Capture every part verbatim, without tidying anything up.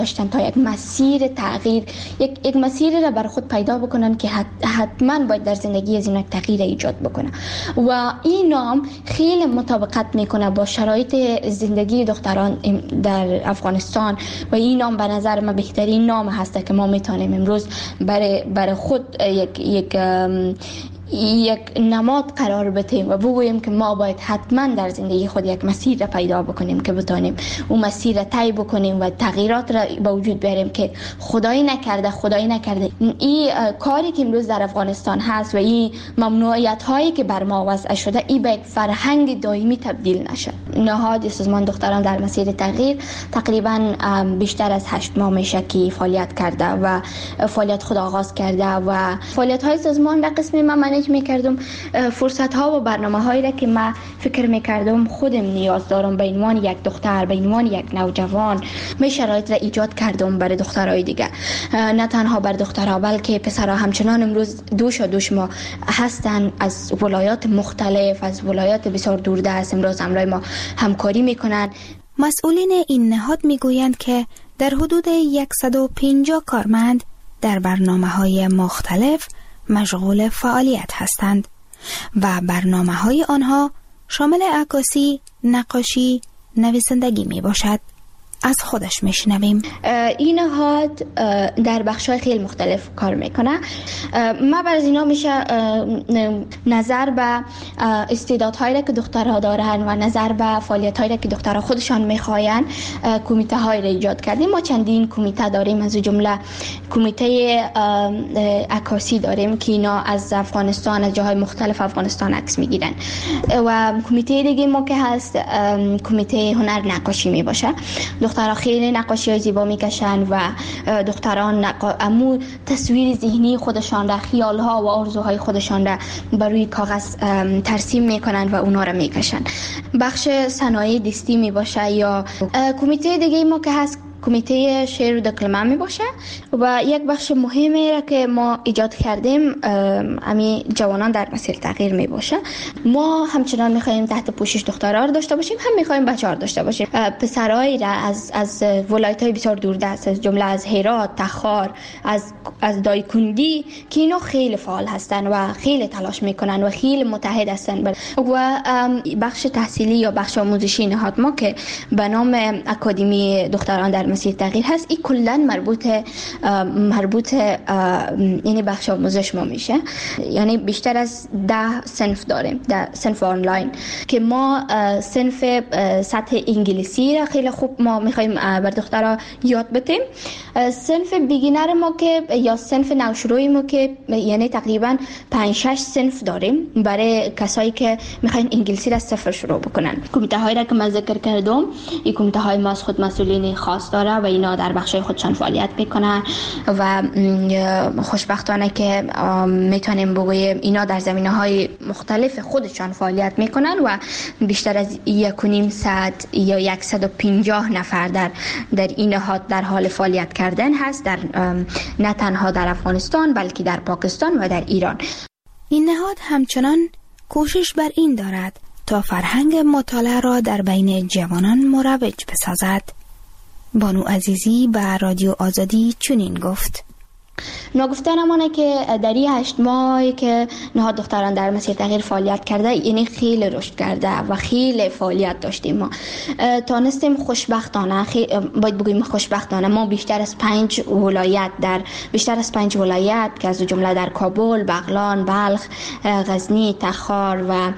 داشتن تا یک مسیر تغییر یک یک مسیری را بر خود پیدا بکنن که حتما باید در زندگی از اینا تغییر ایجاد بکنه و این نام خیلی مطابقت میکنه با شرایط زندگی دختران در افغانستان و این نام به نظر من بهترین نام هست که ما میتونیم امروز برای برای خود یک یک یک نماد قرار بدیم و بگوییم که ما باید حتما در زندگی خود یک مسیر را پیدا بکنیم که بتونیم اون مسیر را طی بکنیم و تغییرات را به وجود بیاریم که خدایی نکرده خدایی نکرده این کاری که امروز در افغانستان هست و این ممنوعیت هایی که بر ما وضع شده این به یک فرهنگ دائمی تبدیل نشه. نهاد سازمان دختران در مسیر تغییر تقریبا بیشتر از هشت ماه میشه که فعالیت کرده و فعالیت خود آغاز کرده و فعالیت های سازمان در قسم من میکردم فرصت ها و برنامه هایی را که من فکر میکردم خودم نیاز دارم به عنوان یک دختر به عنوان یک نوجوان می شرایط را ایجاد کردم برای دخترای دیگه، نه تنها بر دخترها بلکه پسرها همچنان امروز دوش و دوش ما هستن از ولایات مختلف از ولایات بسیار دوردست امروز همراه ما همکاری میکنن. مسئولین این نهاد میگویند که در حدود صد و پنجاه کارمند در برنامه‌های مختلف مشغول فعالیت هستند و برنامه‌های آنها شامل عکاسی، نقاشی، نویسندگی می باشد. از خودش میشنویم. این نهاد در بخش‌های خیلی مختلف کار میکنه. ما بر از اینا میشه نظر به استعدادهایی که دخترها دارن و نظر به فعالیت‌هایی که دخترها خودشان میخواین کمیته های را ایجاد کردیم. ما چندین کمیته داریم، از جمله کمیته عکاسی داریم که اینا از افغانستان از جاهای مختلف افغانستان عکس میگیرن و کمیته دیگه ما که هست کمیته هنر نقاشی میباشه. دخترها خیلی نقاشی های زیبا میکشن و دختران نقا... امو تصویر ذهنی خودشان را، خیال ها و آرزوهای خودشان را بر روی کاغذ ترسیم میکنن و اونا را میکشن. بخش صنایع دستی میباشه یا کمیته دیگه ما که هست کمیته شعر و دکلمه می باشه و یک بخش مهمی را که ما ایجاد کردیم امی جوانان در مسیر تغییر می باشه. ما همچنان می خواهیم تحت پوشش دخترها را داشته باشیم، هم می خواهیم بچه‌ها را داشته باشیم. پسرایی را از از ولایت‌های بسیار دوردست از جمله از هرات، تخار، از از دایکندی که اینا خیلی فعال هستند و خیلی تلاش میکنن و خیلی متحد هستند و بخش تحصیلی یا بخش آموزشی نهاد ما که به نام اکادمی دختران در مسیر تغییر هست، این کلا مربوط مربوط یعنی بخش آموزش ما میشه. یعنی بیشتر از ده صنف داریم، ده صنف آنلاین که ما صنف سطح انگلیسی را خیلی خوب ما میخوایم بر دخترها یاد بدیم. صنف بیگینر ما که یا صنف نوشروی ما که یعنی تقریبا پنج شش صنف داریم برای کسایی که میخواین انگلیسی را صفر شروع بکنن. کمیته هایی را که من ذکر کردم، این کمیته های ما از خود مسئولین خاص داره و اینا در بخشای خودشان فعالیت میکنن و خوشبختانه که میتونیم بگویم اینا در زمینه‌های مختلف خودشان فعالیت میکنن و بیشتر از یک و نیم صد یا صد و پنجاه نفر در در این نهاد در حال فعالیت کردن هست، در نه تنها در افغانستان بلکه در پاکستان و در ایران. این نهاد همچنان کوشش بر این دارد تا فرهنگ مطالعه را در بین جوانان مروج بسازد. بانو عزیزی به رادیو آزادی چنین گفت: نگفتنمونه که در این هشت ماهی که نهاد دختران در مسیر تغییر فعالیت کرده، یعنی خیلی رشد کرده و خیلی فعالیت داشتیم. ما تانستیم خوشبختانه، باید بگویم خوشبختانه، ما بیشتر از پنج ولایت در بیشتر از پنج ولایت که از جمله در کابل، بغلان، بلخ، غزنی، تخار و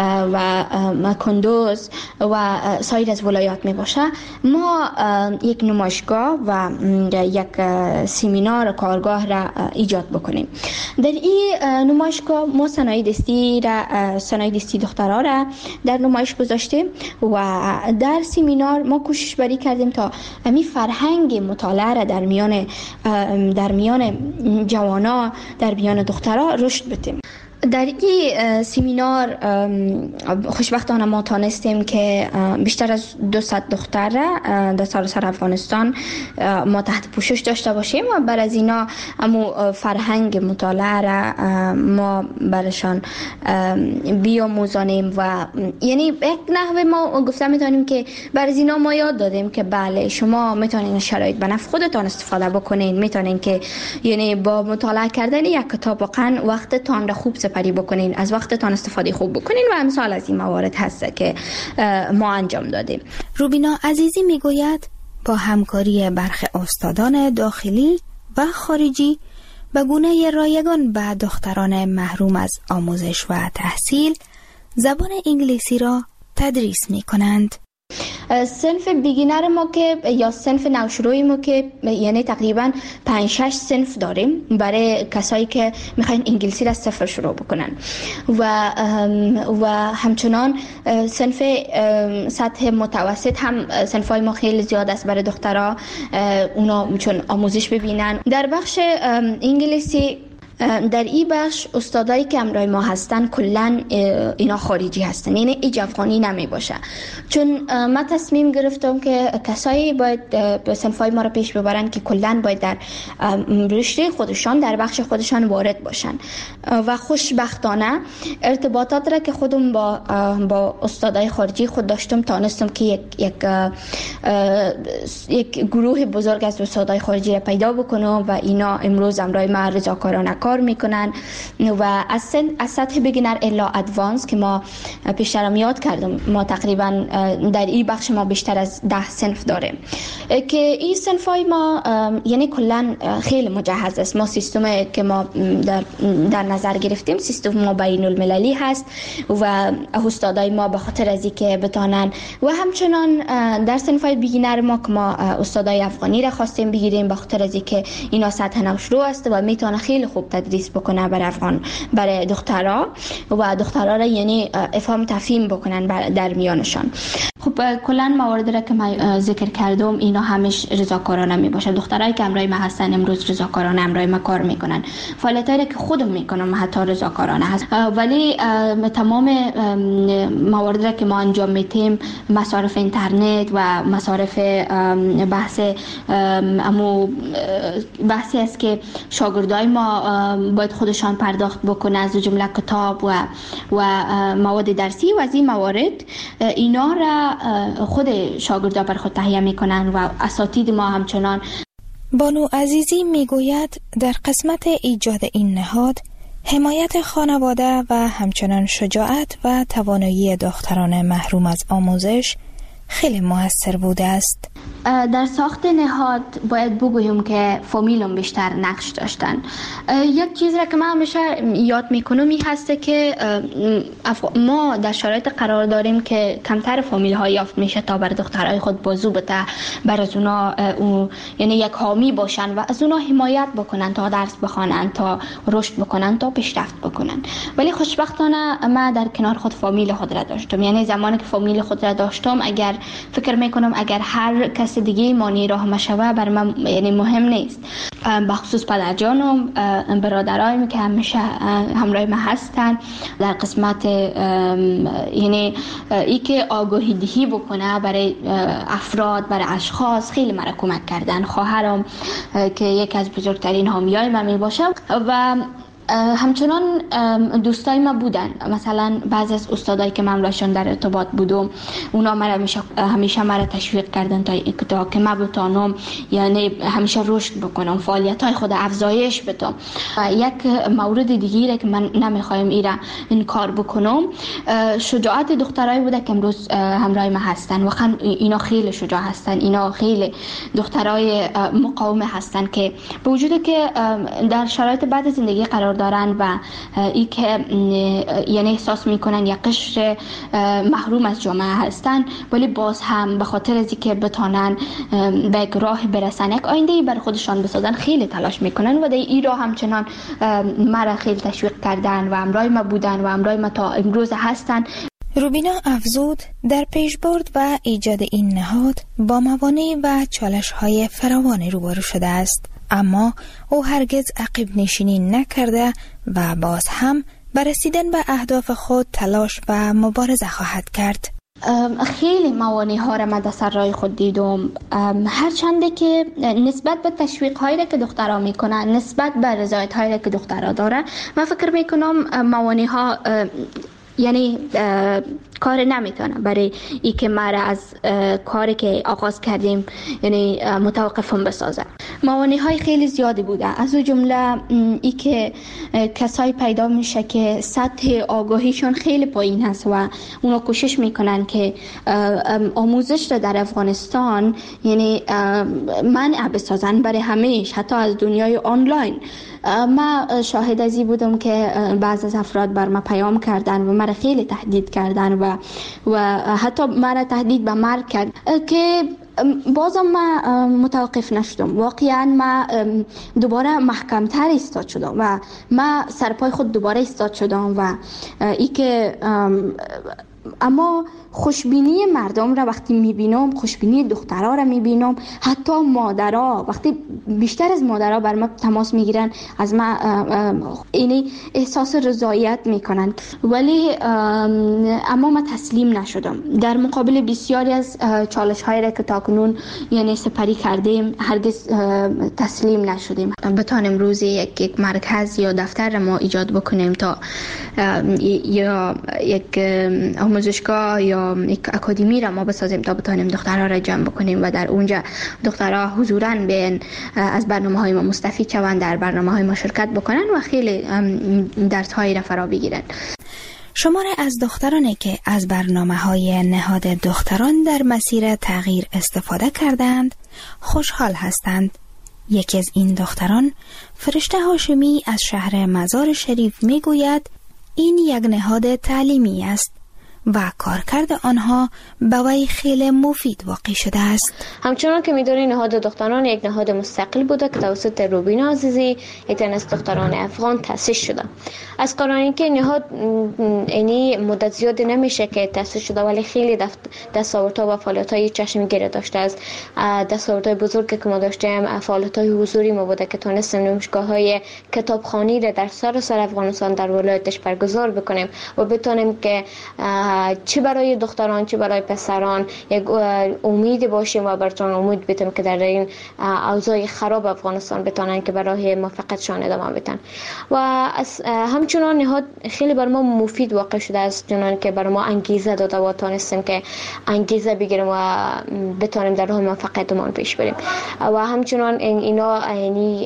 و کندوز و سایر از ولایات می باشه، ما یک نمایشگاه و یک سمینار کارگاه را ایجاد بکنیم. در این نمایشگاه ما صنایع دستی را صنایع دستی دخترها را در نمایش گذاشتیم و در سمینار ما کوشش بری کردیم تا همین فرهنگ مطالعه را در میان در میان جوانا در میان دخترها رشد بدیم. در این سمینار خوشبختانه ما تانستیم که بیشتر از دویست دختر را در سراسر افغانستان ما تحت پوشش داشته باشیم و بر از اینا امو فرهنگ مطالعه را ما برشان بیاموزانیم و یعنی یک نحوه ما گفته میتونیم که بر از اینا ما یاد دادیم که بله شما میتونین شرایط به نفع خودتان استفاده بکنین، میتونین که یعنی با مطالعه کردن یک کتاب واقعا وقتتان را خوب سپری بکنین، از وقتتان استفاده خوب بکنین و امثال از این موارد هست که ما انجام دادیم. روبینا عزیزی میگوید با همکاری برخی استادان داخلی و خارجی به گونه رایگان به دختران محروم از آموزش و تحصیل زبان انگلیسی را تدریس می کنند. صنف بیگینر ما که یا صنف نوشروی ما که یعنی تقریبا پنج شش صنف داریم برای کسایی که میخواین انگلیسی را صفر شروع بکنن و و همچنان صنف سطح متوسط هم صنفای ما خیلی زیاد است برای دخترها، اونا چون آموزش ببینن. در بخش انگلیسی در این بخش استادایی که همراه ما هستن کلن اینا خارجی هستن، یعنی ایج افغانی نمی باشه، چون من تصمیم گرفتم که کسایی باید به صنفای ما را پیش ببرن که کلن باید در رشته خودشان در بخش خودشان وارد باشن و خوشبختانه ارتباطات را که خودم با با استادای خارجی خود داشتم تانستم که یک یک یک گروه بزرگ از استادای خارجی را پیدا بکنم و اینا امروز همراه ما رضاکارانه کار میکنن و از سطح بگینر الا ادوانس که ما پیشترم یاد کردم ما تقریبا در این بخش ما بیشتر از ده صنف داریم که این صنفای ما یعنی کلا خیلی مجهز است. ما سیستم که ما در, در نظر گرفتیم سیستم ما بین المللی هست و استادای ما به خاطر از اینکه بتانن و همچنان در صنفای بیگینر ما که ما استادای افغانی را خواستیم بگیریم به خاطر از اینکه اینا سطح نوشرو است و میتونه خیلی خوب تدریس بکنه برای افغان برای دخترها و دخترها را یعنی افهام تفهیم بکنن در میانشان. خب کلا مواردی را که من ذکر کردم اینا همش رضاکارانه می باشه. دخترایی که همراه ما هستن امروز رضاکارانه همراه ما کار میکنن. فعالیتایی که خودم میکنم حتی رضاکارانه هست، ولی تمام مواردی را که ما انجام میدیم مصارف اینترنت و مصارف بحث امو بحثی است که شاگردای ما باید خودشان پرداخت بکنه از جمله کتاب و و مواد درسی و از این موارد اینا را خود شاگردا بر خود تهیه میکنن و اساتید ما همچنان. بانو عزیزی میگوید در قسمت ایجاد این نهاد حمایت خانواده و همچنان شجاعت و توانایی دختران محروم از آموزش خیلی موثر بوده است. در ساخت نهاد باید بگویم که فامیلم بیشتر نقش داشتن. یک چیز را که من همیشه یاد میکنم این هسته که ما در شرایط قرار داریم که کمتر فامیل ها یافت میشه تا بر دخترای خود بازو بده، بر از اونا یعنی یک حامی باشن و از اونا حمایت بکنن تا درس بخوانن، تا رشد بکنن، تا پیشرفت بکنن. ولی خوشبختانه من در کنار خود فامیل خود را داشتم، یعنی زمانی که فامیل خود را داشتم اگر فکر میکنم اگر هر کس دیگه مانی راه مشوه بر من یعنی مهم نیست. بخصوص پدرجانم برادرایم که همیشه همراه ما هستن در قسمت یعنی ای که آگاهی دهی بکنه برای افراد برای اشخاص خیلی مرا کمک کردن. خواهرم که یکی از بزرگترین حامیای من می باشه و همچنان دوستای ما بودن، مثلا بعضی از استادایی که من باشون در ارتباط بودم اونا مرا همیشه همیشه مرا تشویق کردن تا تا که من بتونم یعنی همیشه رشد بکنم، فعالیت‌های خود افزایش بدم. یک مورد دیگه که من نمیخوایم ایرا این کار بکنم شجاعت دخترای بوده که امروز همراه ما هستن. واقعا اینا خیلی شجاع هستن، اینا خیلی دخترای مقاوم هستن که به وجود که در شرایط بعد زندگی قرار دارن و ای که یعنی احساس میکنن یک قشر محروم از جامعه هستن، ولی باز هم به خاطر از اینکه بتونن به یک راه برسن، یک آینده بر خودشان بسازن، خیلی تلاش میکنن و در این راه همچنان مرا خیلی تشویق کردن و همراه ما بودن و همراه ما تا امروز هستن. روبینا افزود در پیشبرد و ایجاد این نهاد با موانع و چالش‌های فراوان روبرو شده است، اما او هرگز عقب نشینی نکرده و باز هم بر رسیدن به اهداف خود تلاش و مبارزه خواهد کرد. خیلی موانع ها را من در سر راه خود دیدم، هرچنده که نسبت به تشویق هایی که دخترها میکنن، نسبت به رضایت هایی که دخترها داره، من فکر میکنم موانع ها یعنی کار نمیتونه برای ای که ما را از کاری که آغاز کردیم یعنی متوقفم بسازه. موانع های خیلی زیادی بوده، از اون جمله ای که کسایی پیدا میشه که سطح آگاهیشون خیلی پایین هست و اونا کوشش میکنن که آموزش را در افغانستان یعنی منع بسازن برای همیشه، حتی از دنیای آنلاین. ما شاهد ازی بودم که بعض از افراد بر ما پیام کردن و مرا خیلی تهدید کردن و و حتی مرا تهدید به مرگ کرد که بازم ما متوقف نشدم. واقعا ما دوباره محکمتر ایستاد شدم و ما سرپای خود دوباره ایستاد شدم و ای که اما خوشبینی مردم را وقتی میبینم، خوشبینی دخترها را میبینم، حتی مادرها وقتی بیشتر از مادرها بر ما تماس میگیرن، از ما اینی احساس رضایت میکنن. ولی اما ما تسلیم نشدم در مقابل بسیاری از چالش هایی را که تاکنون یعنی سپری کردیم، هرگز تسلیم نشدیم. بتانیم روزی یک یک مرکز یا دفتر ما ایجاد بکنیم تا یا یک آموزشگاه یا یک اکادمی را ما بسازیم تا بتانیم دخترها را جمع بکنیم و در اونجا دخترها حضوراً بیان از برنامه‌های ما مستفید شوند، در برنامه‌های ما شرکت بکنن و خیلی درس‌هایی را فرا بگیرن. شماری از دخترانی که از برنامه‌های نهاد دختران در مسیر تغییر استفاده کردند خوشحال هستند. یکی از این دختران، فرشته هاشمی از شهر مزار شریف میگوید این یک نهاد تعلیمی است و کارکرد آنها به وی خیلی مفید واقع شده است. همچنان که می‌دونید نهاد دختران یک نهاد مستقل بوده که توسط روبین عزیزی یک از دختران افغان تأسیس شده. از قراری که نهاد اینی مدت زیاد نمیشه که تأسیس شده، ولی خیلی دستاوردها و فعالیت‌های چشمگیر داشته است. دستاوردهای بزرگی که ما داشتیم فعالیت‌های حضوری ما بوده که تونستیم نمایشگاه‌های کتابخوانی را در سراسر افغانستان در ولایتش برگزار بکنیم و بتونیم که چه برای دختران چه برای پسران یک امید باشیم و براتون امید بدیم که در این اوضاع خراب افغانستان بتونن که برای موفقیتشان ادامه بدن. و همچنان نهاد خیلی بر ما مفید واقع شده است، چنان که بر ما انگیزه داده و تونستیم که انگیزه بگیریم و بتونیم در راه موفقیتمون پیش بریم. و همچنان اینا یعنی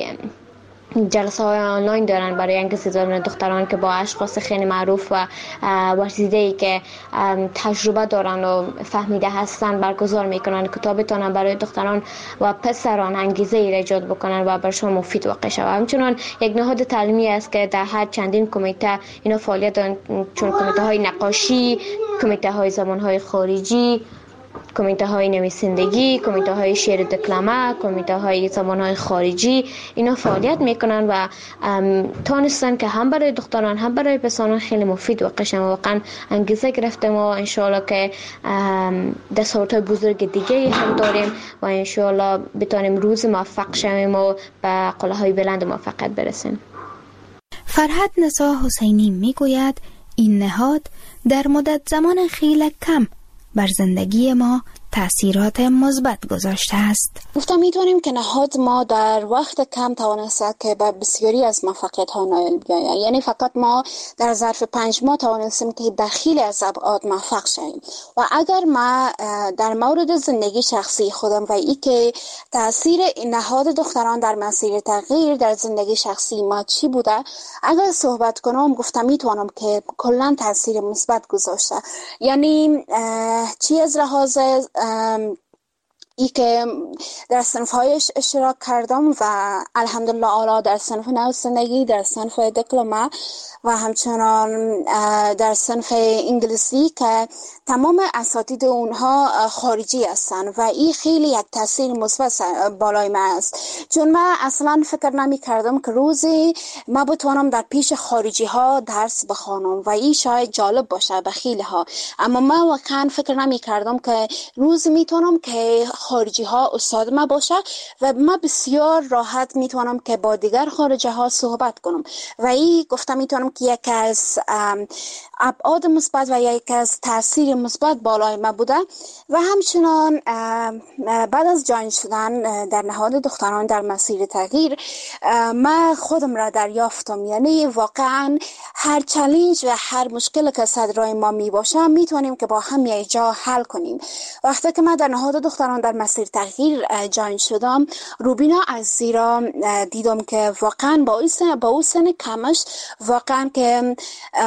جلسه های آنلاین دارن برای انگیزه دادن دختران که با اشخاص خیلی معروف و ورزیده‌ای که تجربه دارن و فهمیده هستن برگزار میکنن که تا بتونن برای دختران و پسران انگیزه ای ایجاد بکنن و برشون مفید واقع شود. همچنان یک نهاد تعلیمی است که در هر چندین کمیته اینا فعالیت دارن، چون کمیته های نقاشی، کمیته های زبان های خارجی، کمیته های نویسندگی، کمیته های شعر دکلمه، کمیته های زبان های خارجی، اینا فعالیت میکنن و تونستن که هم برای دختران هم برای پسران خیلی مفید واقع شن. واقعا انگیزه گرفتیم و انشاءالله که دستاوردهای بزرگ دیگه هم داریم و انشاءالله بتونیم روز موفق شویم و به قله‌های بلند موفقیت برسیم. فرهاد نسا حسینی میگوید این نهاد در مدت زمان خیلی کم بر زندگی ما تأثیرات مثبت گذاشته است. گفتم میتونیم که نهاد ما در وقت کم توانسته که به بسیاری از موفقیت ها نائل بیاید. یعنی فقط ما در ظرف پنج ماه توانستیم که در خیلی از ابعاد موفق شویم. و اگر ما در مورد زندگی شخصی خودم و ای که تأثیر نهاد دختران در مسیر تغییر در زندگی شخصی ما چی بوده اگر صحبت کنم، گفتم میتونم که کلا تأثیر مثبت گذاشته. یعنی چی از لحاظ ای که در صنف‌هایش اشتراک کردم و الحمدلله اعلی در صنف نویسندگی، در صنف دکلمه و همچنان در صنف انگلیسی که تمام اساتید اونها خارجی هستن و این خیلی یک تاثیر مثبت بالای من است. چون من اصلا فکر نمی کردم که روزی ما بتوانم در پیش خارجی ها درس بخوانم و این شاید جالب باشه به خیلی ها، اما من واقعا فکر نمی کردم که روزی میتونم که خارجی ها استاد ما باشه و ما بسیار راحت میتونم که با دیگر خارجی ها صحبت کنم و این گفتم میتونم که یک از ابعاد مثبت و یک از تاثیر مثبت بالای ما بوده. و همچنان بعد از جاین شدن در نهاد دختران در مسیر تغییر من خودم را دریافتم، یعنی واقعا هر چالش و هر مشکل که صدرای ما می باشه میتونیم که با هم یک جا حل کنیم. وقتی که من در نهاد دختران در مسیر تغییر جاین شدم، روبینا عزیزی را دیدم که واقعا با اون سن با اون سن کمش واقعا که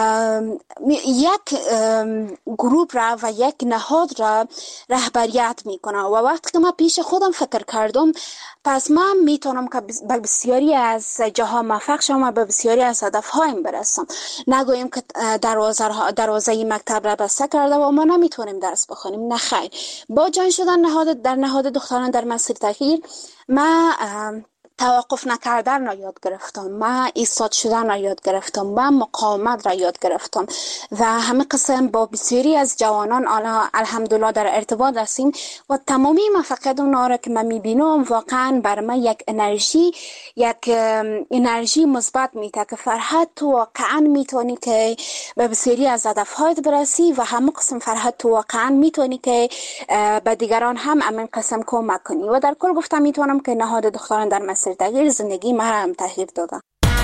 یک گروپ را و یک نهاد را رهبریت میکنه و وقتی که من پیش خودم فکر کردم پس من میتونم که به بسیاری از جاها موفق شم و به بسیاری از هدفهایم برسم. نگویم که دروازه دروازه مکتب را بسته کرده و ما نمیتونیم درس بخونیم، نه خیر. با جان شدن نهاد در نهاد دختران در مسیر تغییر من توقف نکردن را یاد گرفتم، من ایستاد شدن را یاد گرفتم، من مقاومت را یاد گرفتم و همه قسم با بسیاری از جوانان الحمدلله در ارتباط هستیم و تمامی موفقیت اونها را که من میبینم واقعا بر من یک انرژی یک انرژی مثبت میده که فرحت تو واقعا میتونی که به بسیاری از هدفهایت برسی و همه قسم فرحت تو واقعا میتونی که به دیگران هم همین قسم کمک کنی و در کل گفتم میتونم که نهاد دختران در مسیر تغییر زندگی ما را هم تغییر داده.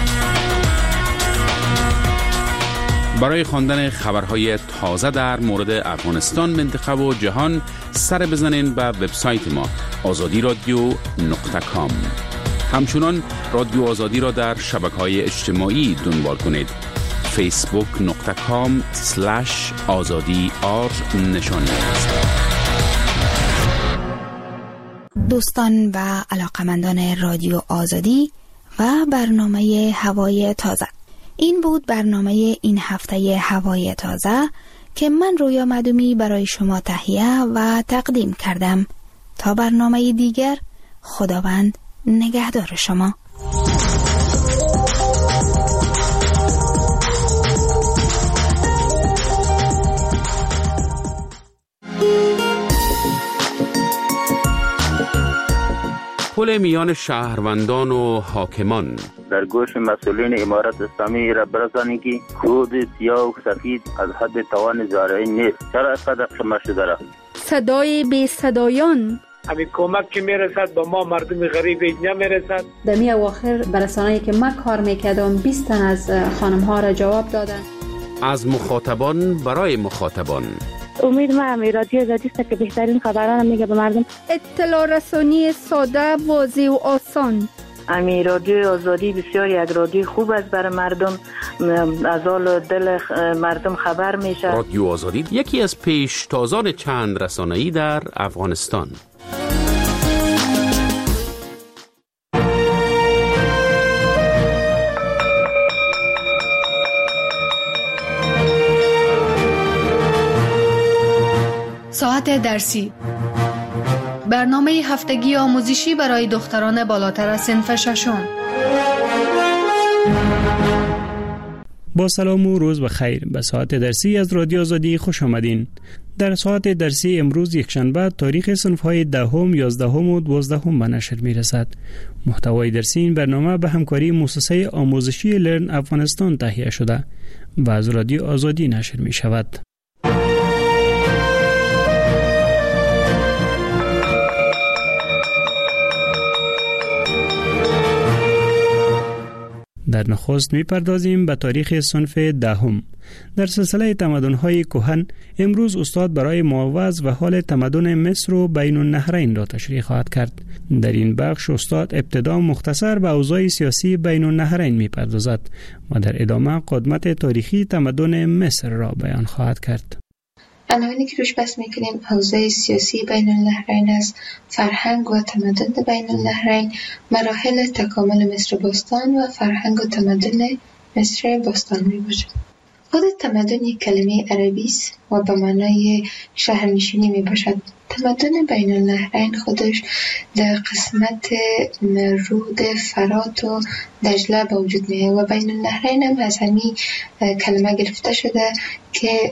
برای خواندن خبرهای تازه در مورد افغانستان، منطقه و جهان سر بزنین به وبسایت ما آزادی رادیو نقطه کام. همچنان رادیو آزادی را در شبکه‌های اجتماعی دنبال کنید. فیسبوک نقطه کام سلش آزادی آر نشانی است. دوستان و علاقمندان رادیو آزادی و برنامه هوای تازه، این بود برنامه این هفته هوای تازه که من رویا مدومی برای شما تهیه و تقدیم کردم. تا برنامه دیگر، خداوند نگهدار شما. پل میان شهروندان و حاکمان. در گوش مسئولین امارت اسلامی را برسانید که خود سیاه و سفید از حد توان زارعین نیست. چرا اینقدر شما شده را؟ صدای بی صدایان. همین کمک که میرسد با ما مردم غریب نمیرسد. در می اواخر برسانه‌ای که من کار میکردم بیست تن از خانم ها را جواب دادن. از مخاطبان برای مخاطبان. امید ما همی رادیو آزادی است که بهترین خبران میگه به مردم. اطلاع رسانی ساده، واضح و آسان. امی رادیو آزادی بسیار یک رادیو خوب است برای مردم، از حال دل مردم خبر میشه. رادیو آزادی یکی از پیشتازان چند رسانه‌ای در افغانستان. ساعت درسی، برنامه هفتگی آموزشی برای دختران بالاتر از صنف ششم. با سلام و روز بخیر. به ساعت درسی از رادیو آزادی خوش آمدین. در ساعت درسی امروز یکشنبه تاریخ صنف‌های دهم، یازدهم و دوازدهم به نشر می‌رسد. محتوای درسی این برنامه به همکاری مؤسسه آموزشی لرن افغانستان تهیه شده و از رادیو آزادی نشر می‌شود. در نخست می‌پردازیم به تاریخ صنف دهم. در سلسله تمدن‌های کهن امروز استاد برای معوض و حال تمدن مصر و بین النهرین را تشریح خواهد کرد. در این بخش استاد ابتدا مختصر به اوضاع سیاسی بین النهرین می‌پردازد و در ادامه قدمت تاریخی تمدن مصر را بیان خواهد کرد. عناوینی که روش بحث میکنیم حوزه سیاسی بین النهرین است، فرهنگ و تمدن بین النهرین، مراحل تکامل مصر باستان و فرهنگ و تمدن مصر باستان می باشد. خود تمدن یک کلمه عربی است و به معنای شهرنشینی می باشد. تمدن بین النهرین خودش در قسمت رود فرات و دجله به وجود میه و بین النهرین هم از همین کلمه گرفته شده که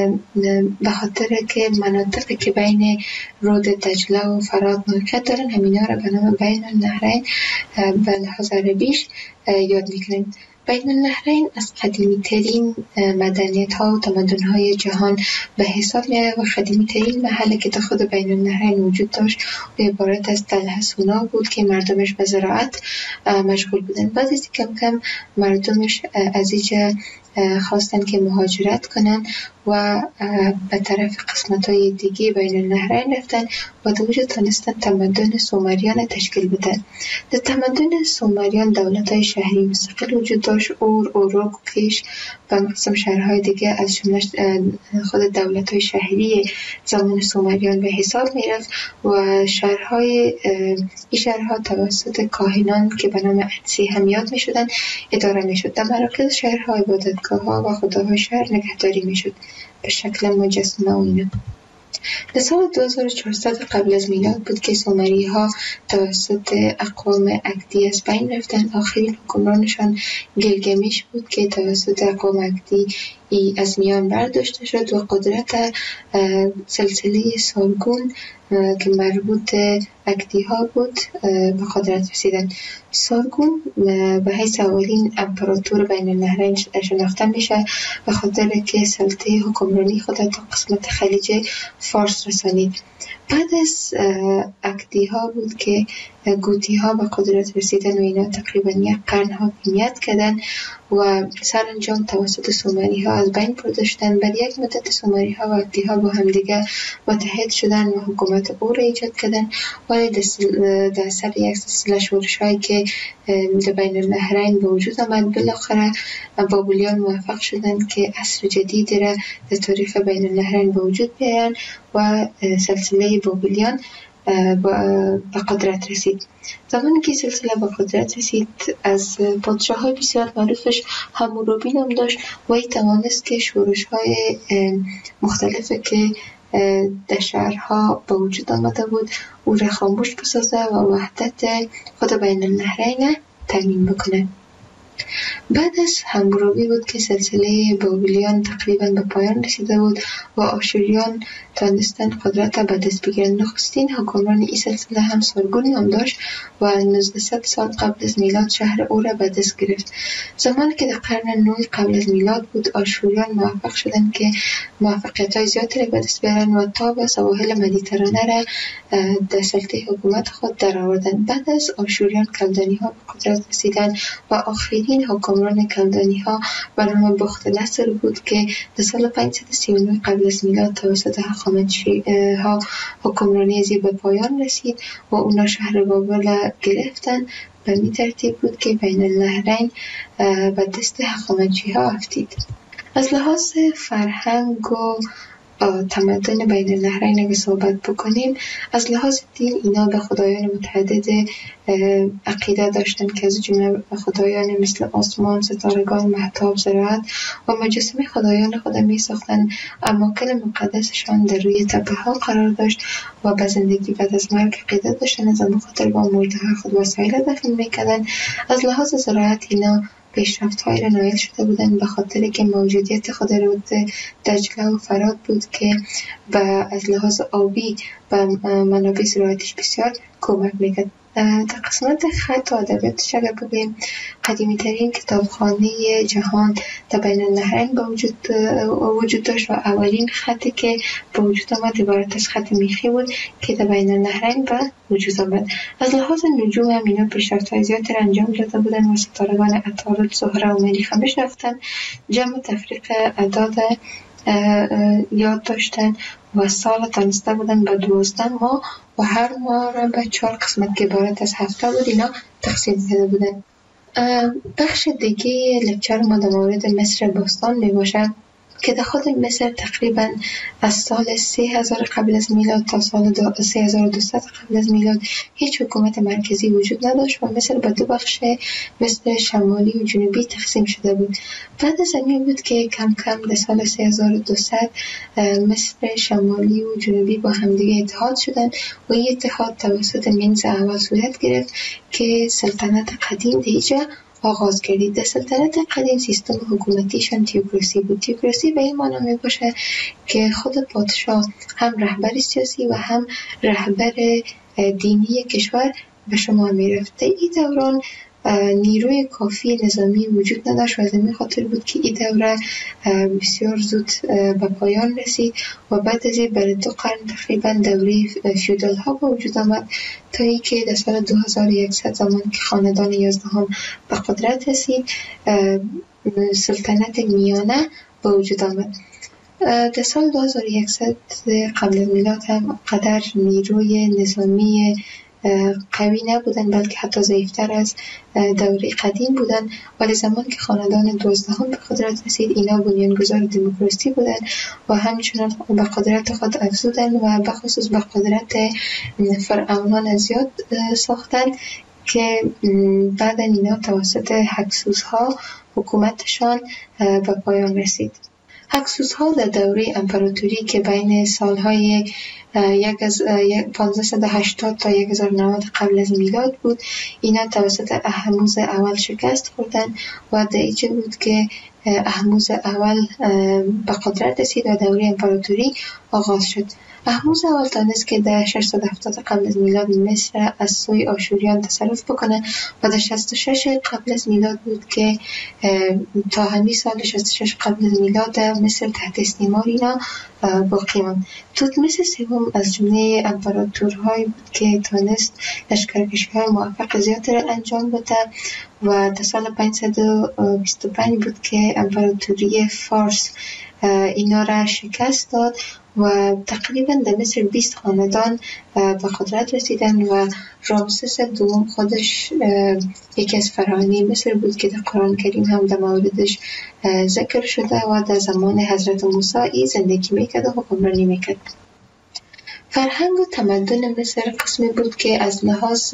به خاطر که مناطقی که بین رود دجله و فرات موقعیت دارن همینا را به نام بین النهرین به لحاظ عربیش یاد میکنیم. بین النهرین از قدیمی ترین مدنیت ها و تمدن های جهان به حساب میاد و قدیمی ترین محله که تا خود بین النهرین وجود داشت و عبارت از تل حصونا بود که مردمش به زراعت مشغول بودن. بعد از کم کم مردمش از اینجا خواستن که مهاجرت کنن و به طرف قسمت های دیگه بین النهرین رفتن و در وجود تانستن تمدن سومریان تشکیل بدن. در تمدن سومریان دولت های شهری مستقل وجود داشت، اور، اوروک و کیش و قسم شهرهای دیگه از جمله خود دولت های شهری زمان سومریان به حساب می رفت و شهرهای این شهرها توسط کاهنان که به نام انسی هم یاد می شدن اداره می شد. در مراکز شهرها عبادتگاه ها و خداهای شهر نگهداری می شد به شکل مجسمه و اینا. در سال دو هزار و چهارصد قبل از میلاد بود که سومری ها توسط اقوام اکدی از بین رفتن. آخرین حکمرانشان گیلگمش بود که توسط اقوام اکدی ای از میان برداشته شد و قدرت سلسله سارگون که مربوط اکدی ها بود به قدرت رسیدن. سارگون به حیث اولین امپراتور بین النهرین شناخته میشه به خاطر که سلطه حکمرانی خود تا قسمت خلیج فارس رسانید. بعد از اکدی ها بود که گوتی ها به قدرت رسیدن و اینا تقریبا یک قرن حاکمیت کردن و سرانجام توسط سومری ها از بین برده شدن. بعد یک مدت سومری ها و اکدی ها با هم دیگه متحد شدن و حکومت او را ایجاد کردن، ولی در اثر یک سلسله شورش هایی که در بین النهرین به وجود آمد بالاخره بابلیان موفق شدن که عصر جدیدی را در تاریخ بین النهرین به وجود بیارن و سلسله بابلیان به قدرت رسید. زمانی که سلسله به قدرت رسید از پادشاه های بسیار معروفش حمورابی نام داشت و ای توانست که شورش های مختلفه که در شهرها به وجود آمده بود او را خاموش بسازه و وحدت خود بین النهرین تامین بکنه. بعد از حمورابی بود که سلسله بابلیان تقریبا به پایان رسیده بود و آشوریان تانستن قدرت به دست بگیرن. نخستین حکمران این سلسله هم سارگون نام داشت و نوزده سال قبل از میلاد شهر او را به دست گرفت. زمانی که در قرن نهم قبل از میلاد بود آشوریان موفق شدند که موفقیت‌های زیادی را به دست بیارن و تا به سواحل مدیترانه را در سلطه حکومت خود درآوردند. بعد از آشوریان کلدانی ها به قدرت رسیدند و آخرین حکمران کلدانی ها به نام بخت نصر بود که در سال پانصد و سی و نه قبل از میلاد توسط هخامنشی ها حکمرانی از به پایان رسید و اونا شهر بابل گرفتن. به این ترتیب بود که بین النهرین به دست هخامنشی ها افتید. از لحاظ فرهنگ و تمدن بین النهرین اگه صحبت بکنیم، از لحاظ دین اینا به خدایان متعدد عقیده داشتن که از جمله خدایان مثل آسمان، ستارگان، مهتاب، زراعت و مجسمه خدایان خود می ساختن. اماکن مقدسشان در روی تپه ها قرار داشت و به زندگی بعد از مرگ عقیده داشتن، از آن خاطر با مرده خود وسایل دفن میکردن. از لحاظ زراعت اینا پیشرفت های را نایل شده بودند به خاطر که موجودیت خود رود دجله و فرات بود که با از لحاظ آبی و منابع زراعتیش بسیار کمک میکرد. در قسمت خط و ادبیاتش اگر بگیم، قدیمی ترین کتابخانه جهان در بین النهرین با وجود وجود داشت و اولین خطی که با وجود آمد عبارت از خط میخی بود که در بین النهرین به وجود آمد. از لحاظ نجوم هم اینا پیشرفت‌های زیادی را انجام داده بودن و ستارگان عطارد، زهره و مریخ هم بشناختن. جمع تفریق اعداد یاد داشتن و سال تانسته بودن به دوازده ماه و هر ماه را به چهار قسمت که عبارت از هفته بود اینا تقسیم کرده بودن. بخش دیگه لکچر ما در مورد مصر باستان می باشد. که در خود مصر تقریبا از سال سه هزار قبل از میلاد تا سال سه هزار و دویست قبل از میلاد هیچ حکومت مرکزی وجود نداشت و مصر به دو بخش مثل شمالی و جنوبی تقسیم شده بود. بعد از این بود که کم کم در سال سه هزار و دویست مصر شمالی و جنوبی با همدیگه اتحاد شدند و این اتحاد توسط منز اول صورت گرفت که سلطنت قدیم دیجا آغاز کردید. در سلطنت قدیم سیستم حکومتیشان تیوکراسی بود. تیوکراسی به این معنی می باشه که خود پادشاه هم رهبر سیاسی و هم رهبر دینی کشور به شما می رفت. این دوران نیروی کافی نظامی وجود نداشت و از این خاطر بود که این دوره بسیار زود به پایان رسید و بعد از این برای دو قرن تقریبا دوره فیودال ها به وجود آمد تا ای که در سال دو هزار و صد زمان که خاندان یازدهم به قدرت رسید سلطنت میانه به وجود آمد. در سال دو هزار و صد قبل از میلاد هم قدر نیروی نظامی قوی نبودن بلکه حتی ضعیفتر از دوره قدیم بودن، ولی زمان که خاندان دوازدهم به قدرت رسید اینا بنیانگذار دموکراسی بودن و همچنان به قدرت خود افزودن و به خصوص به قدرت فرعونان زیاد ساختن که بعد اینا توسط هکسوس ها حکومتشان به پایان رسید. هکسوس ها در دوره امپراتوری که بین سالهای پانزده و هشتاد تا هزار و نود قبل از میلاد بود، اینا توسط اهموز اول شکست خوردن و در اینجا بود که اهموز اول به قدرت رسید و دوره امپراتوری آغاز شد. اهموز اول تانست که در ششصد و هفتاد قبل از میلاد مصر از سوی آشوریان تصرف بکنه و در شصت و شش قبل از میلاد بود که تا همین سال شصت و شش قبل از میلاد مصر تحت استعمار اینا باقی ماند. توتمس سوم از جمله امپراتورهایی بود که تانست لشکرکشی‌های موفق زیاد را انجام بده و در سال پانصد و بیست و پنج بود که امپراتوری فارس اینا را شکست داد و تقریبا در مصر بیست خاندان به قدرت رسیدن و رامسس دوم خودش یکی از فراعنه مصر بود که در قرآن کریم هم در موردش ذکر شده و در زمان حضرت موسی ای زندگی میکرد و حکمرانی میکرد. فرهنگ و تمدن مصر قسمی بود که از لحاظ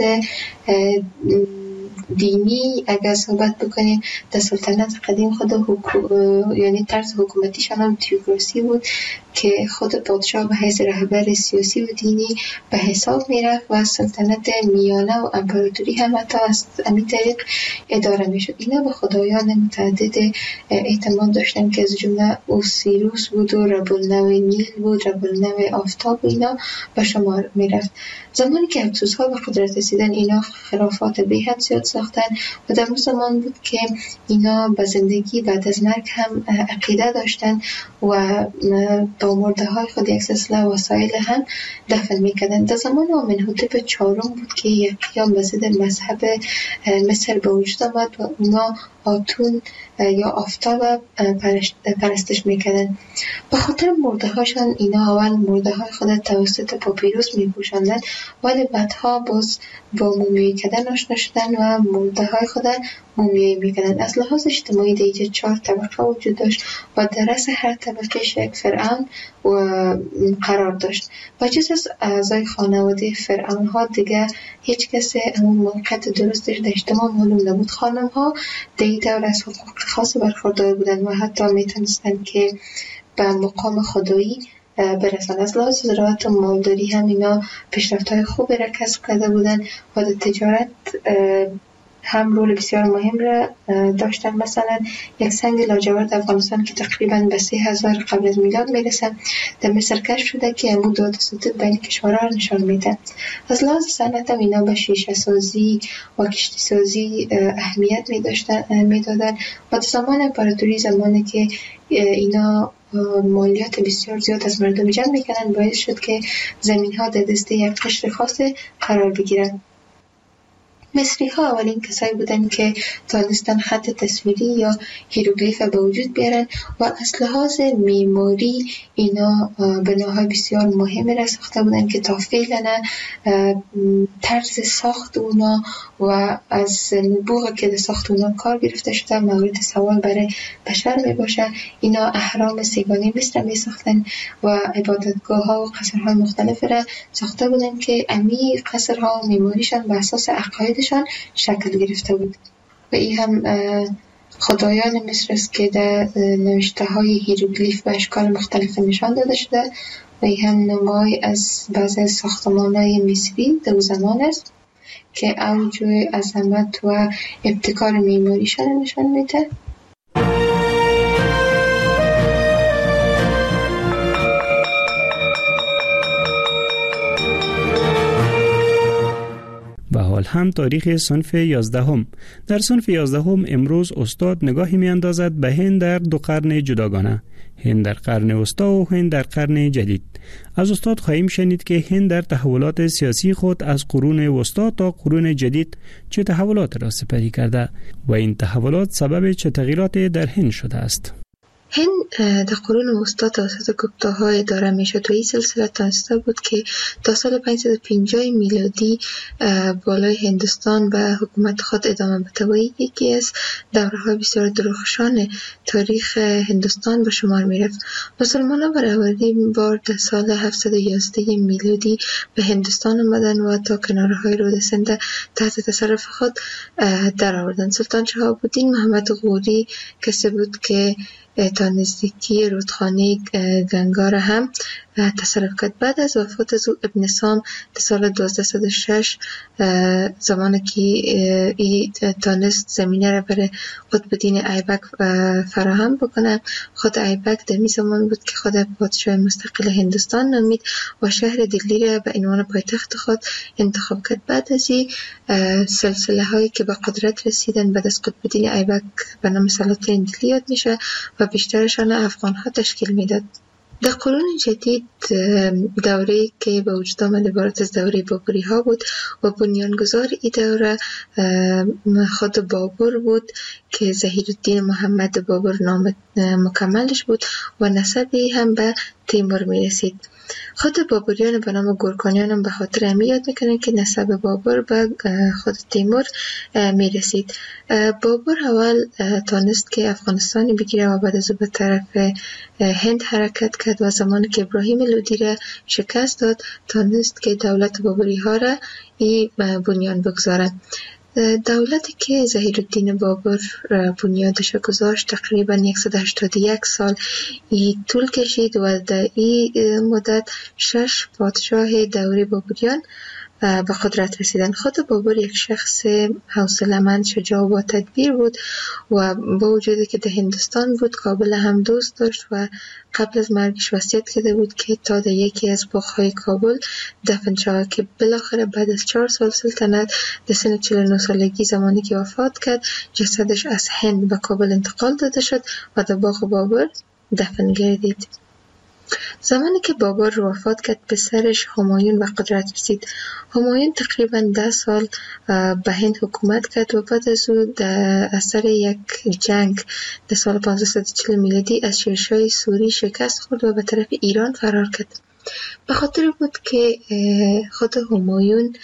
دینی اگر صحبت بکنیم در سلطنت قدیم خود حکو... یعنی طرز حکومتیشان هم تیوکراسی بود که خود پادشاه به حیث رهبر سیاسی و دینی به حساب میرفت و سلطنت میانه و امپراتوری هم حتی از همین طریق اداره میشد. اینا به خدایان متعدد اعتماد داشتن که از جمله اوسیروس بود و رب النوع نیل بود، رب النوع آفتاب و اینا به شمار میرفت. زمانی که هکسوس ها به قدرت رسیدن اینا خرافات به حد زیاد ساختن و در اون زمان بود که اینا به زندگی بعد از مرگ هم عقیده داشتن و با مرده های خود یک سلسله وسایل هم دفن میکردن. در زمان آمنحتب چهارم بود که یک قیام به ضد مذهب مصر به وجود آمد و اونا آتون یا آفتاب پرستش میکردن. به خاطر مرده هاشان اینا اول مرده های خود توسط پاپیروس میپوشاندن ولی بعدها باز با مومیایی کردن آشنا شدن و مرده های خود مومیایی میکردن. از لحاظ اجتماعی دیگه چهار طبقه وجود داشت و در رأس هر طبقه یک فرعون و قرار داشت و جز از اعضای خانواده فرعون ها دیگه هیچ کسی همون موقعیت درستش در اجتماع معلوم نبود. خانم ها دیگه دور از حقوق خاص برخوردار بودن و حتی میتونستن که به مقام خدایی برسن. از لحاظ زراعت و مالداری هم اینا پیشرفت‌های خوبی را کسب کرده بودن و در تجارت هم رول بسیار مهم را داشتن. مثلا یک سنگ لاجورد افغانستان که تقریبا به سه هزار قبل از میلاد میرسه در مصر کشف شده که امو داد ستود بین کشورها نشان میده. از لحاظ صنعت هم اینا به شیشه سازی و کشتی سازی اهمیت میداشتن میدادن و در زمان امپراتوری زمانی که اینا مالیات بسیار زیاد از مردم جمع میکنن باعث شد که زمین ها در دست یک قشر خاص قرار بگیرن. مصری ها اولین کسایی بودن که تانستن خط تصویری یا هیروگلیف به وجود بیارن و از لحاظ معماری اینا بناهای بسیار مهمی را ساخته بودن که تا فعلا طرز ساخت اونا و از نبوغ که در ساخت اونا کار گرفته شده مورد سوال برای بشر می باشه. اینا اهرام سیگانی مصر می ساختن و عبادتگاه ها و قصرهای مختلف را ساخته بودن که امی قصرها و معماریشان به اساس عقایدشان شکل گرفته بود و این هم خدایان مصر است که در نوشته های هیروگلیف به اشکال مختلف نشان داده شده و این هم نمای از بعض از ساختمان های مصری در زمان است که اوج عظمت و ابتکار معماریشان نشان میده. به حال هم تاریخ صنف یازدهم. در صنف یازدهم امروز استاد نگاهی می اندازد به هند در دو قرن جداگانه، هند در قرن وسطی و هند در قرن جدید. از استاد خواهیم شنید که هند در تحولات سیاسی خود از قرون وسطی تا قرون جدید چه تحولات را سپری کرده و این تحولات سبب چه تغییراتی در هند شده است. هند در قرون وسطی توسط گپتاها اداره میشد و این سلسله تانسته بود که تا سال پانصد و پنجاه میلادی بالای هندوستان به حکومت خود ادامه بده و یکی از دوره‌های بسیار درخشان تاریخ هندوستان به شمار میرفت. مسلمانان برای اولین بار در سال هفتصد و یازده میلادی به هندوستان آمدن و تا کنارهای رود سند تحت تصرف خود درآوردند. سلطان شهاب‌الدین محمد غوری کسی بود که تا نزدیکی رودخانه گنگا را هم تصرف کرد. بعد از وفات از ابن سام در سال دوازده و شش زمانی که ای تانست زمینه را برای قطب‌الدین ایبک فراهم بکنه، خود ایبک در می زمان بود که خود پادشاه مستقل هندوستان نامید و شهر دلی را به عنوان پایتخت خود انتخاب کرد. بعد از این سلسله هایی که به قدرت رسیدن بعد از قطب‌الدین ایبک به نام سلاطین دلی یاد میشه و بیشترشان افغان ها تشکیل میداد. در قرون جدید دوره‌ای که به وجود آمد عبارت از دوره بابری ها بود و بنیانگذار این دوره خود بابر بود که ظهیرالدین محمد بابر نام مکملش بود و نسبی هم به تیمور می رسید. خود بابریان به نام گورکانیان هم به خاطر همی یاد میکنن که نسب بابر به خود تیمور می رسید. بابر اول تانست که افغانستانی بگیره و بعد از او به طرف هند حرکت کرد و زمانی که ابراهیم لودی را شکست داد تانست که دولت بابری ها را ای بنیان بگذاره. دولتی که ظهیرالدین بابر بنیادش گذاشت تقریبا صد و هشتاد و یک سال ای طول کشید و در این مدت شش پادشاه دوره بابریان به قدرت رسیدن. خود بابر یک شخص حوصله‌مند، شجاع و با تدبیر بود و با وجودی که در هندوستان بود کابل هم دوست داشت و قبل از مرگش وصیت کرده بود که تا در یکی از باغ‌های کابل دفن شود که بالاخره بعد از چهار سال سلطنت در سن چهل و نه سالگی زمانی که وفات کرد جسدش از هند به کابل انتقال داده شد و در باغ بابر دفن گردید. زمانی که بابر وفات کرد پسرش همایون به قدرت رسید. همایون تقریبا ده سال به هند حکومت کرد و بعد از او در اثر یک جنگ در سال پانصد و چهل میلادی از شیرشاه سوری شکست خورد و به طرف ایران فرار کرد. به خاطر بود که خود همایون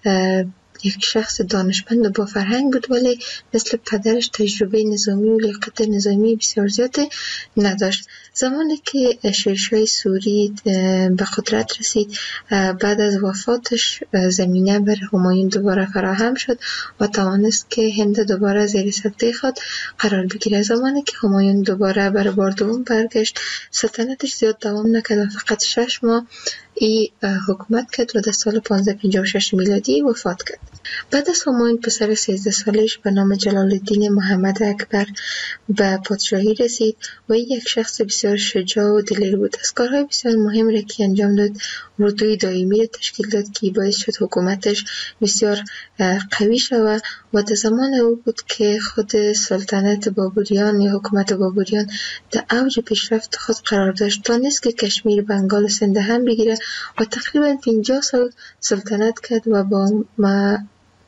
یک شخص دانشمند و با فرهنگ بود ولی مثل پدرش تجربه نظامی و لیاقت نظامی بسیار زیاد نداشت. زمانی که شیرشاه سوری به قدرت رسید بعد از وفاتش زمینه بر همایون دوباره فراهم شد و توانست که هند دوباره زیر سلطه خود قرار بگیره. زمانی که همایون دوباره بر بار دوم برگشت سلطنتش زیاد دوام نکرد و فقط شش ماه ای حکومت کرد و در سال پانصد و پنجاه و شش میلادی وفات کرد. بعد از همایون پسر سیزده سالش به نام جلال الدین محمد اکبر به پادشاهی رسید و یک شخص بسیار شجاع و دلیر بود. از کارهای بسیار مهم را که انجام داد اردوی دائمی را تشکیل داد که باعث شد حکومتش بسیار قوی شود و در زمان او بود که خود سلطنت بابریان یا حکومت بابریان در اوج پیشرفت خود قرار داشت. تانست که کشمیر، بنگال و سند هم بگیره و تقریبا پنجاه سال سلطنت کرد و با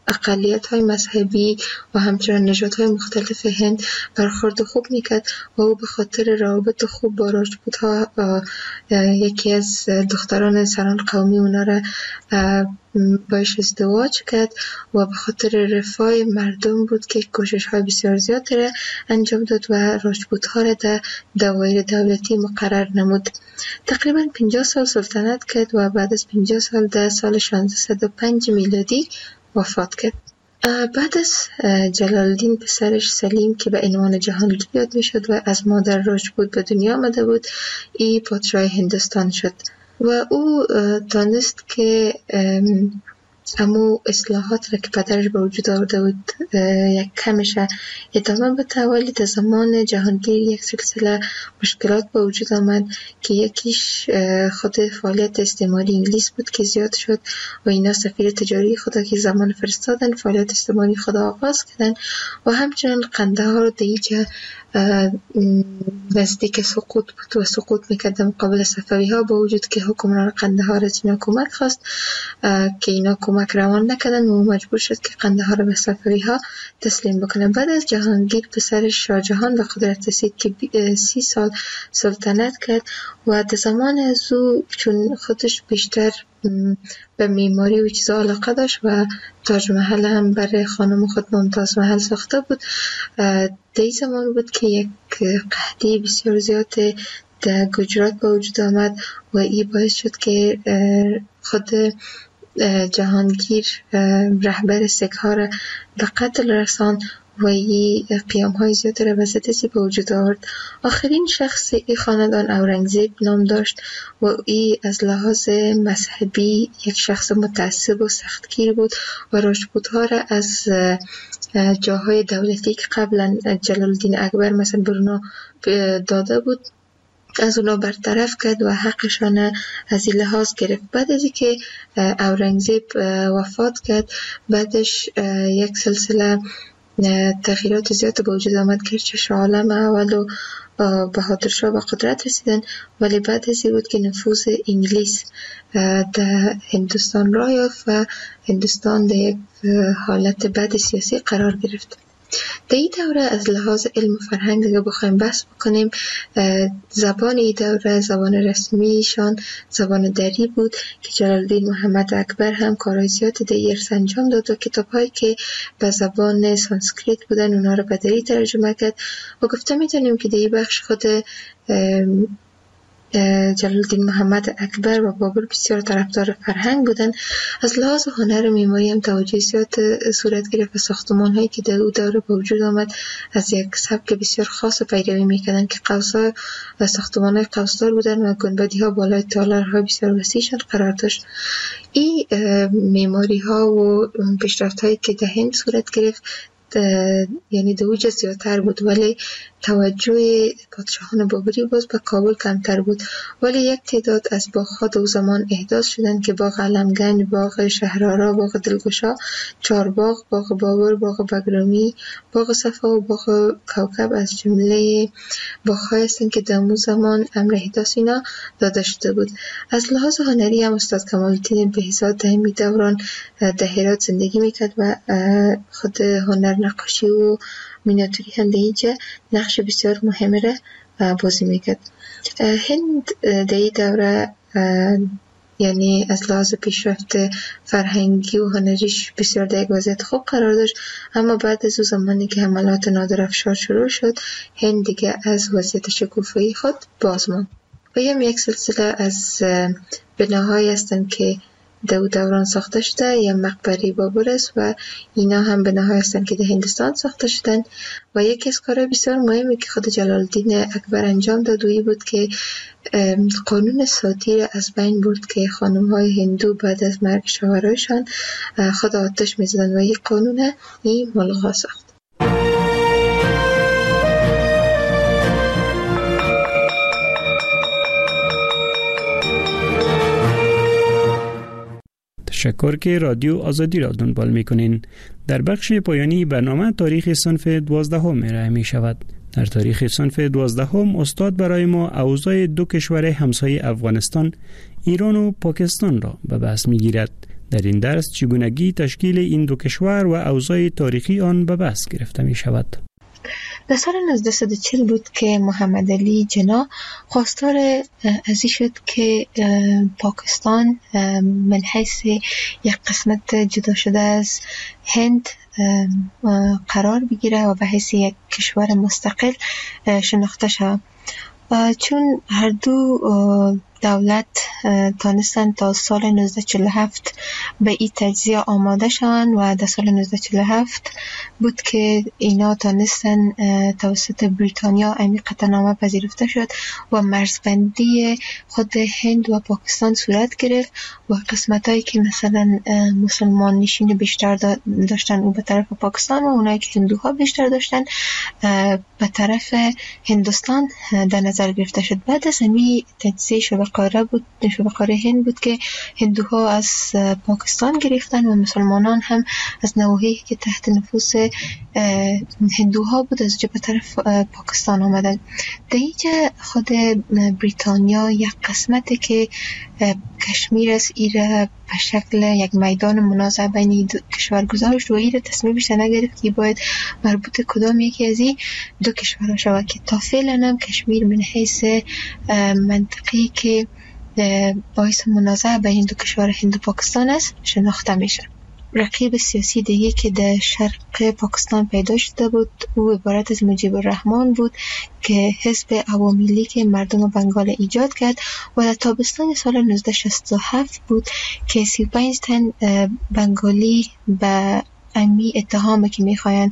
اقلیت های مذهبی و همچنان نژادهای مختلف هند برخورد خوب میکرد و او به خاطر روابط خوب با راجپوت ها یکی از دختران سران قومی اونا را باش ازدواج کرد و به خاطر رفاه مردم بود که کوشش های بسیار زیاد را انجام داد و راجپوت ها را در دوایر دولتی مقرر نمود. تقریبا پنجاه سال سلطنت کرد و بعد از پنجاه سال در سال شانزده و پنج میلادی وفات کرد. بعد از جلال الدین پسرش سلیم که به عنوان جهانگیر یاد می شد و از مادر راجپوت به دنیا آمده بود، ای پادشاه هندوستان شد و او دانست که امو اصلاحات را که پدرش به وجود آورده بود یک کمش ادامه بده، ولی در زمان جهانگیر یک سلسله مشکلات به وجود آمد که یکیش خود فعالیت استعماری انگلیس بود که زیاد شد و اینا سفیر تجاری خدا که زمان فرستادن فعالیت استعماری خدا آغاز کردن و همچنان قندهار رو دیجا نزدیک سقوط بود و سقوط میکرد مقابل صفوی ها، با وجود که حکمران قندهار از اینا کمک خواست که اینا کمک روان نکردن و مجبور شد که قندهار به صفوی ها تسلیم بکنن. بعد از جهانگیر پسرش شاه جهان به قدرت رسید که سی سال سلطنت کرد و در زمان از او چون خودش بیشتر به معماری و چیزا علاقه داشت و تاج محل هم برای خانم خود ممتاز محل ساخته بود، در زمان بود که یک قحطی بسیار زیاد در گجرات به وجود آمد و این باعث شد که خود جهانگیر رهبر سیک ها را به قتل رساند و ای قیام های زیاد را به ضد به وجود آورد. آخرین شخص ای خاندان اورنگزیب نام داشت و ای از لحاظ مذهبی یک شخص متعصب و سختگیر بود و راجپوت ها را از جاهای دولتی که قبلا جلال الدین اکبر مثلا برنا داده بود از اونا برطرف کرد و حقشان از این لحاظ گرفت. بعد از اینکه اورنگزیب وفات کرد، بعدش یک سلسله تغییرات زیاد به وجود آمد که شاه عالم اول و بهادر شاه به قدرت رسیدن، ولی بعد از این بود که نفوذ انگلیس در هندوستان راه یافت و هندوستان در یک حالت بد سیاسی قرار گرفت. در این دوره از لحاظ علم و فرهنگ اگه بخوایم بحث بکنیم، زبان این دوره زبان رسمیشان زبان دری بود که جلال الدین محمد اکبر هم کارهای زیاد در ارث انجام داد و کتاب‌هایی که به زبان سانسکریت بودن اونا رو به دری ترجمه کرد و گفته میتونیم که در این بخش خود جلال الدین محمد اکبر و بابر بسیار طرفدار فرهنگ بودن. از لحاظ هنر و معماری هم توجه زیاد صورت گرفت و ساختمان هایی که در او دوره به وجود آمد از یک سبک بسیار خاص و پیروی میکردن که قوس‌ها و ساختمان های قوس‌دار بودن و گنبدی ها بالای تالارهای بسیار وسیعشان قرار داشت. این معماری ها و پیشرفت هایی که در هند صورت گرفت یعنی دو وجه زیادتر بود، ولی توجه پادشاهان بابری باز به کابل کمتر بود. ولی یک تعداد از باغ‌ها دو زمان احداث شدند که باغ علمگنج، باغ شهرآرا، باغ دلگشا، چار باغ، باغ بابر، باغ بگرامی، باغ صفا و باغ کوکب از جمله باغ‌هایی هستند که در اون زمان امر احداث اینا داده شده بود. از لحاظ هنری هم استاد کمال الدین بهزاد در این دوران در هرات زندگی میکرد و خود هنر نقاشی و مینیاتوری هم در اینجا نقش بسیار مهمه را بازی میکرد. هند در این دوره یعنی از لحاظ پیشرفت فرهنگی و هنریش بسیار در یک وضعیت خوب قرار داشت، اما بعد از اون زمانی که حملات نادرافشار شروع شد، هند دیگه از وضعیت شکوفایی خود باز ماند. و هم یک سلسله از بناهایی هستند که در دوران ساخته شده، یا مقبره بابر است و اینا هم بناهایی هستند که در هندوستان ساخته شدن. و یکی از کارهای بسیار مهمی که خود جلال الدین اکبر انجام داد و بود که قانون ساتی را از بین برد که خانم های هندو بعد از مرگ شوهرایشان خود آتش می‌زدند و این قانون این ملغا ساخت. تشکر که رادیو آزادی را دنبال میکنین. در بخش پایانی برنامه تاریخ صنف دوازدهم ارائه می شود. در تاریخ صنف دوازدهم استاد برای ما اوضاع دو کشور همسایه افغانستان، ایران و پاکستان را به بحث می گیرد. در این درس چگونگی تشکیل این دو کشور و اوضاع تاریخی آن به بحث گرفته می شود. در سال نوزده و چهل بود که محمد علی جنا خواستار ازی شد که پاکستان من حیث یک قسمت جدا شده از هند قرار بگیره و به حیث یک کشور مستقل شناخته شود، چون هر دو دولت تانستن تا سال نوزده و چهل و هفت به این تجزیه آماده شوند و در سال نوزده و چهل و هفت بود که اینا تانستن توسط بریتانیا این قطعنامه پذیرفته شد و مرزبندی خود هند و پاکستان صورت گرفت و قسمت هایی که مثلا مسلمان نشین بیشتر داشتن او به طرف پاکستان و اونایی که هندوها بیشتر داشتن به طرف هندوستان در نظر گرفته شد. بعد از همین تجزیه شبه قاره بود شبه قاره هند بود که هندوها از پاکستان گرفتن و مسلمانان هم از نواحی که تحت نفوذ هندوها بود از جبه طرف پاکستان آمدن. در اینجا خود بریتانیا یک قسمتی که کشمیر از ایره به شکل یک میدان منازعه بین دو کشور گذاشت و ایره تصمیمش نگرفت که باید مربوط کدام یکی از این دو کشورها شود که تا فعلا هم کشمیر من حیث منطقی که باعث منازعه بین دو کشور هند و پاکستان است شناخته میشه. رقیب سیاسی دیگه که در شرق پاکستان پیدا شده بود او عبارت از مجیب الرحمن بود که حزب عوامی لیگ مردم بنگال ایجاد کرد و در تابستان سال نوزده و شصت و هفت بود که سی و پنج تن بنگالی به امی اتهامی که میخواین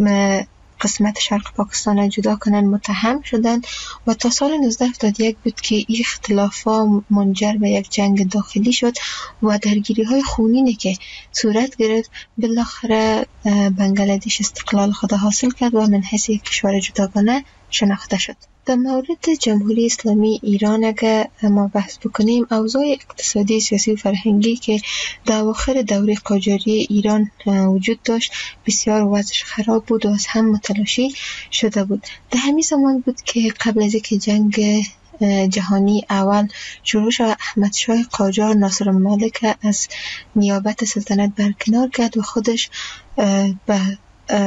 قسمت شرق پاکستان را جدا کنن متهم شدند و تا سال نوزده و هفتاد و یک بود که این اختلافا منجر به یک جنگ داخلی شد و درگیری های خونینی که صورت گرفت بالاخره بنگلادش استقلال خود حاصل کرد و من حیث یک کشور جداگانه شناخته شد. در مورد جمهوری اسلامی ایران اگر ما بحث بکنیم، اوضاع اقتصادی، سیاسی و فرهنگی که در اواخر دوره قاجاری ایران وجود داشت بسیار وضعش خراب بود و از هم متلاشی شده بود. در همین زمان بود که قبل از اینکه جنگ جهانی اول شروع شد احمد شاه قاجار ناصر الملک از نیابت سلطنت برکنار کرد و خودش به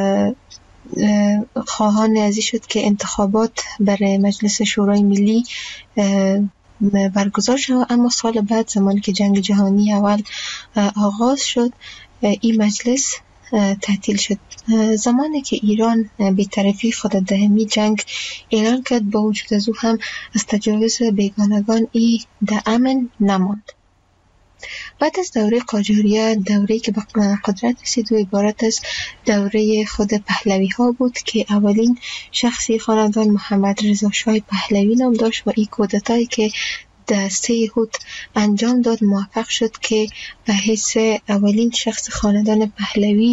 خواهان ازی شد که انتخابات برای مجلس شورای ملی برگزار شد، اما سال بعد زمانی که جنگ جهانی اول آغاز شد این مجلس تعطیل شد. زمانی که ایران بی‌طرفی خود در همین جنگ اعلان کرد با وجود از او هم از تجاوز بیگانگان ای در امن نماند. بعد از دوره قاجاریه، دوره‌ای که به قدرت رسید و عبارت از دوره خود پهلوی ها بود که اولین شخصی خاندان محمد رضا شاه پهلوی نام داشت و این کودتایی که در سه هوت انجام داد موفق شد که به حیث اولین شخص خاندان پهلوی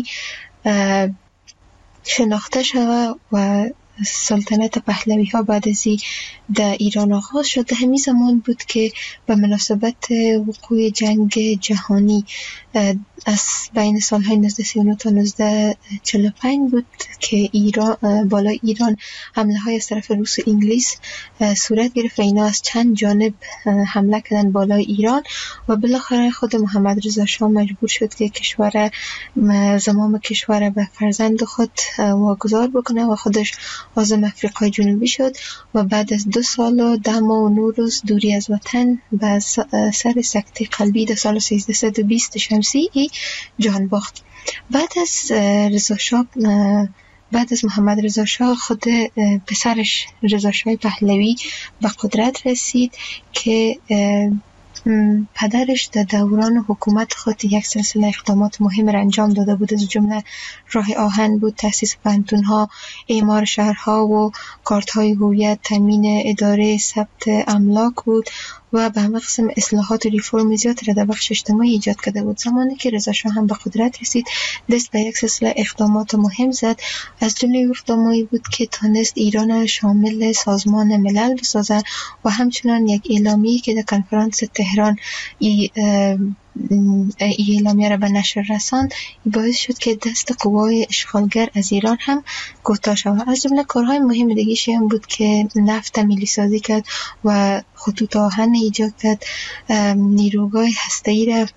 شناخته شود و سلطنت پهلوی ها بعد از در ایران آغاز شد. همین زمان بود که به مناسبت وقوع جنگ جهانی از بین سالهای نوزده و سی و نه تا نوزده و چهل و پنج بود که ایران بالای ایران حمله های از طرف روس و انگلیس صورت گرفت و اینا از چند جانب حمله کردن بالای ایران و بالاخره خود محمد رضا شاه مجبور شد که کشور زمام کشور به فرزند خود واگذار بکنه و خودش عازم افریقای جنوبی شد و بعد از دو سال و ده ماه و نو روز دوری از وطن به سر سکته قلبی در سال سیزده و بیست شمسی جان باخت. بعد از رضا شاه بعد از محمد رضا شاه خود پسرش رضا شاه پهلوی به قدرت رسید که پدرش در دوران حکومت خود یک سلسله اقدامات مهم را انجام داده بود، از جمله راه آهن بود، تأسیس پانتون‌ها، اعمار شهرها و کارت‌های هویت، تامین اداره ثبت املاک بود و به همه قسم اصلاحات و ریفرم زیاد را در بخش اجتماعی ایجاد کرده بود. زمانی که رضا شاه هم به قدرت رسید دست به یک سلسله اقدامات مهم زد، از جمله اقداماتی بود که تانست ایران شامل سازمان ملل بسازد و همچنان یک اعلامیه که در کنفرانس تهران ای اعلامیه را به نشر رساند باعث شد که دست قوای اشغالگر از ایران هم کوتاه شود. از جمله کارهای مهم دیگه هم بود که نفت ملی سازی کرد و خطوط آهن ایجاد کرد، نیروگاه هسته‌ای را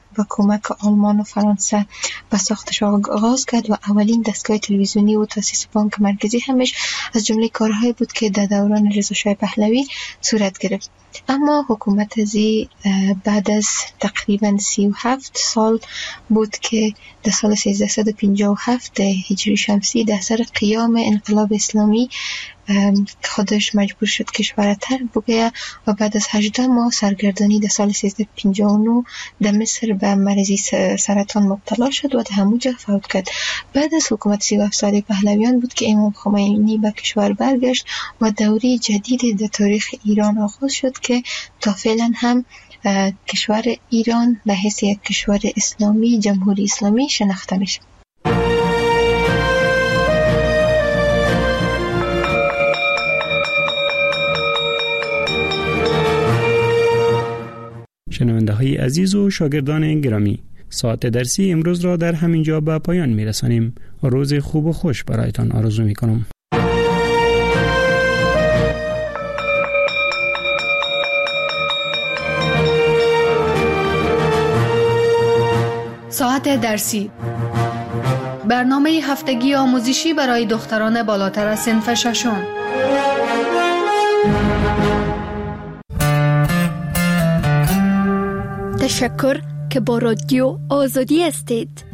و کمک آلمان و فرانسه به ساختش آغاز کرد و اولین دستگاه تلویزیونی و تاسیس بانک مرکزی همش از جمله کارهایی بود که در دوران رضا شاه پهلوی صورت گرفت. اما حکومت زی بعد از تقریبا سی و هفت سال بود که در سال سیزده و پنجاه و هفت هجری شمسی در سر قیام انقلاب اسلامی خودش مجبور شد کشور ترک بگیره و بعد از هجده ماه سرگردانی در سال سیزده و پنجاه و نه در مصر به مرضی سرطان مبتلا شد و در همونجا فوت کرد. بعد از حکومت سی و هفت ساله پهلویان بود که امام خمینی به کشور برگشت و دوره جدید در تاریخ ایران آغاز شد که تا فعلا هم کشور ایران به حیث یک کشور اسلامی جمهوری اسلامی شناخته میشه. شنونده های عزیز و شاگردان گرامی، ساعت درسی امروز را در همین جا به پایان می رسانیم. روز خوب و خوش برایتان آرزو می کنم. ساعت درسی، برنامه هفتگی آموزشی برای دختران بالاتر از صنف ششم. تشکر که با رادیو آزادی هستید.